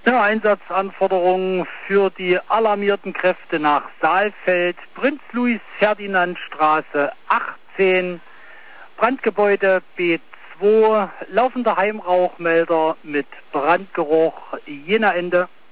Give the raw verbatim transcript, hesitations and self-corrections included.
Ja, Einsatzanforderungen für die alarmierten Kräfte nach Saalfeld, Prinz-Louis-Ferdinand-Straße achtzehn, Brandgebäude B zwei, laufender Heimrauchmelder mit Brandgeruch, Jena Ende.